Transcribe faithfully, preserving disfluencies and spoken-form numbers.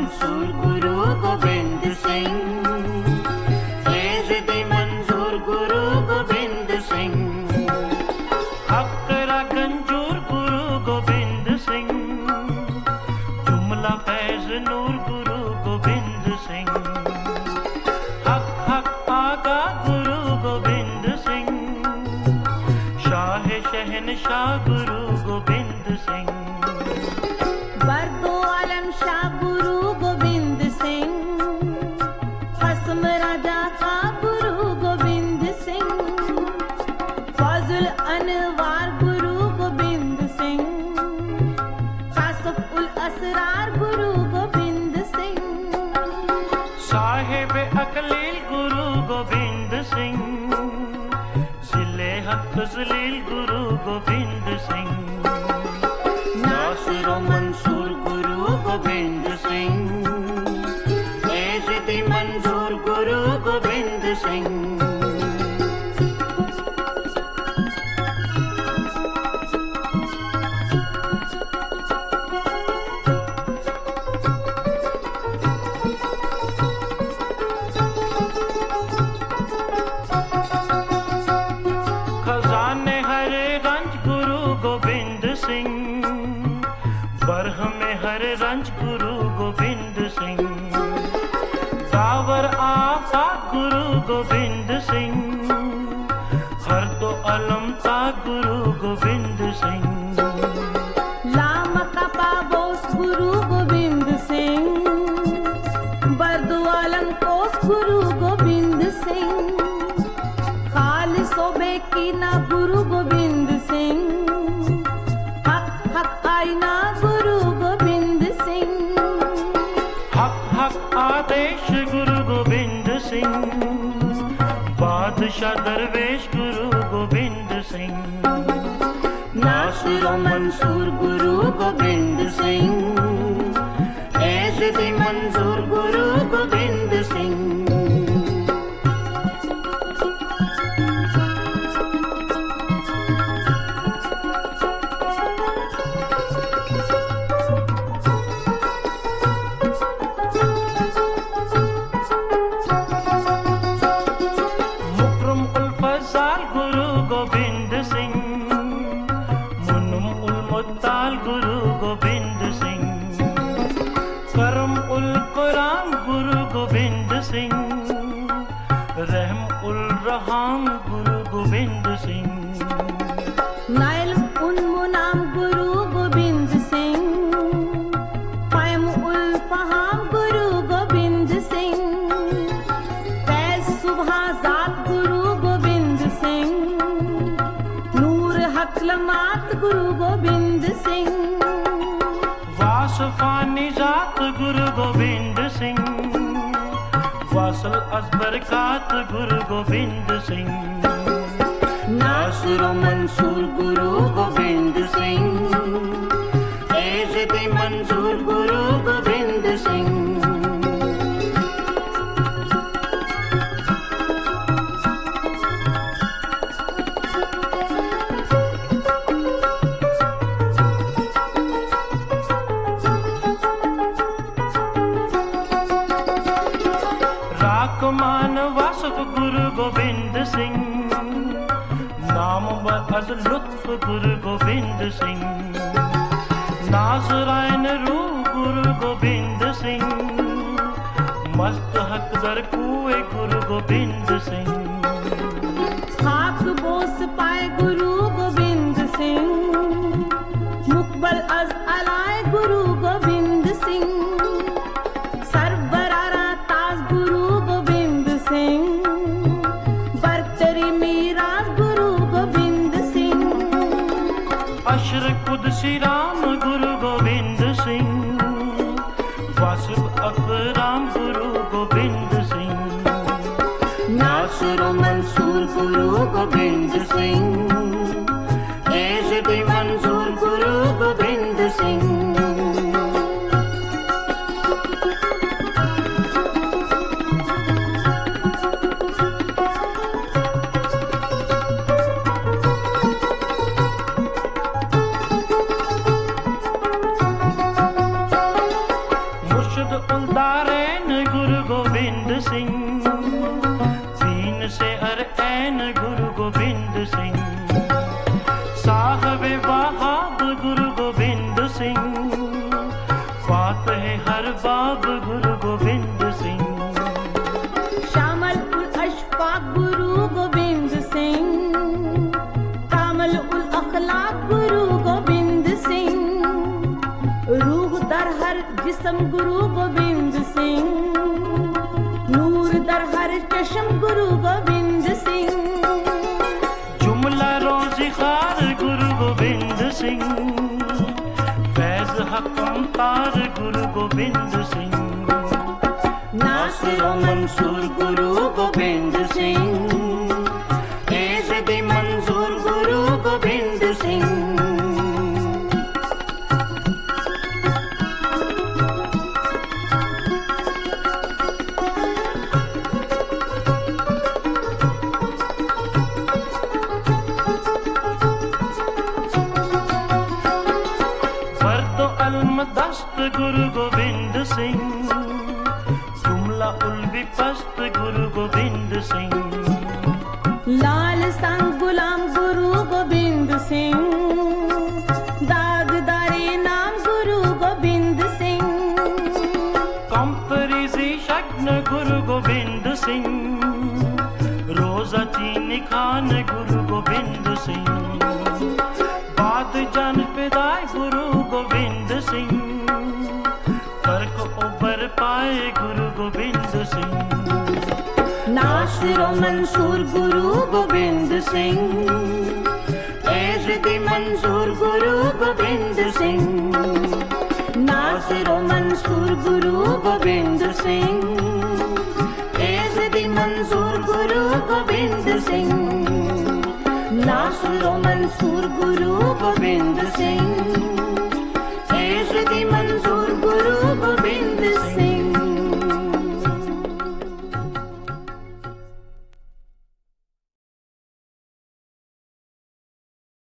मंसूर गुरु गोबिंद सिंह, एज़िद मंजूर गुरु गोबिंद सिंह, अकरा गंजूर गुरु गोबिंद सिंह, जुमला फैज नूर गुरु गोबिंद सिंह, हक हक आगा गुरु गोबिंद सिंह, शाह शहनशाह गुरु गोबिंद सिंह, बरदो आलम शाह गुरु गोबिंद सिंह, कसम राजा का गुरु गोबिंद सिंह, फजल अनवार गुरु गोबिंद सिंह, कासफ उल असरार गुरु गोबिंद सिंह, साहिब अकलील गुरु गोबिंद सिंह, जिले हक जलील गुरु गोबिंद सिंह, नासिर मंसूर गुरु गोबिंद सिंह, एज़िद मंजूर गुरु गोबिंद सिंह, खजाने हरे रंज गुरु गोबिंद सिंह, बरहम हर रंज गुरु गोबिंद सिंह, दावर आफा गुरु गोबिंद सिंह, हर तो अलमता गुरु गोबिंद सिंह, लाम कपा बोस गुरु गोबिंद सिंह, बरदो आलम कोस गुरु गोबिंद सिंह, खालिसो बेकीना गुरु गोबिंद सिंह, हक हक आईना गुरु गोबिंद सिंह, हक हक आदेश गुरु गोबिंद सिंह, बादशाह दरवेश गुरु गोबिंद सिंह, नासिर मंसूर गुरु गोबिंद सिंह, एज़िद मंजूर गुरु गोबिंद सिंह, मुकरम उल फज़ाल गुरु गोबिंद सिंह, मुनम उल मुत्ताल गुरु गोबिंद सिंह, करम उल कुरान गुरु गोबिंद सिंह, रहम उल रहाम गुरु गोबिंद सिंह, नाइल उन मुनाम गुरु गोबिंद सिंह, फैम उल फहाम गुरु गोबिंद सिंह, फैज सुबह जात गुरु गोबिंद सिंह, नूर हकलमात गुरु गोबिंद सिंह, वासफानी जात गुरु गोबिंद सिंह, वासल अजबरकात गुरु गोबिंद सिंह, नासिर मंसूर गुरु गोबिंद सिंह, एज़िद मंजूर गुरु गोबिंद सिंह, राकमान वासफ गुरु गोबिंद सिंह, नाम बअज़ लुत्फ गुरु गोबिंद सिंह, नाज़राइन रूह गुरु गोबिंद सिंह, मस्त हक दर कुए गुरु गोबिंद सिंह, खाक बोस पाए गुरु गोबिंद सिंह, मुकबल अज अलाए गुरु गोबिंद सिंह, सरबरारा ताज गुरु गोबिंद सिंह, बरतरी मीराज गुरु गोबिंद सिंह, अशर कुदसी राम गुरु गोबिंद सिंह, वासिफ अकराम गुरु गोबिंद सिंह, नासिर मंसूर गुरु गोबिंद सिंह, एज़िद मंजूर गुरु गोबिंद सिंह, अरबाब गुरु गोबिंद सिंह, शामल उल अशफाक गुरु गोबिंद सिंह, कामल उल अखलाक गुरु गोबिंद सिंह, रूह दर हर जिस्म गुरु गोबिंद सिंह, नूर दर हर चश्म गुरु गोबिंद सिंह, जुमला रोज़ी खार गुरु गोबिंद सिंह, फैज हकम तार गुरु गोबिंद सिंह, नासिर व मंसूर गुरु गोबिंद सिंह, एज़दी मंजूर गुरु गोबिंद सिंह। फर्दो अलमदस्त गुरु गोबिंद सिंह, जुमला उल विपस्त गुरु गोबिंद सिंह, लाल संग गुलाम गुरु गोबिंद सिंह, दागदारे नाम गुरु गोबिंद सिंह, कंपरीजी शग्न गुरु गोबिंद सिंह, रोजा चीनी खान गुरु गोबिंद सिंह, बाद जान पिदाय गुरु गोबिंद सिंह, फर्क उबर पाए गुरु गोबिंद सिंह, नासिर व मंसूर गुरु गोबिंद सिंह, एज़दी मंजूर गुरु गोबिंद सिंह, नासिर व मंसूर गुरु गोबिंद सिंह, एज़दी मंजूर गुरु गोबिंद सिंह, नासिर व मंसूर गुरु गोबिंद सिंह।